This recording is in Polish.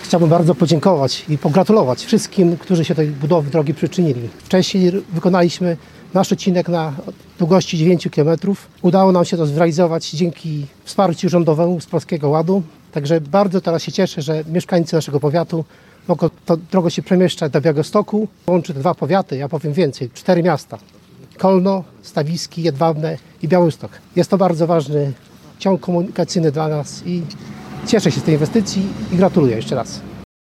Chciałbym bardzo podziękować i pogratulować wszystkim, którzy się do tej budowy drogi przyczynili. Wcześniej wykonaliśmy nasz odcinek na długości 9 km. Udało nam się to zrealizować dzięki wsparciu rządowemu z Polskiego Ładu. Także bardzo teraz się cieszę, że mieszkańcy naszego powiatu mogą tą drogą się przemieszczać do Białegostoku. Łączy te 2 powiaty, ja powiem więcej, 4 miasta. Kolno, Stawiski, Jedwabne i Białystok. Jest to bardzo ważny ciąg komunikacyjny dla nas i cieszę się z tej inwestycji i gratuluję jeszcze raz.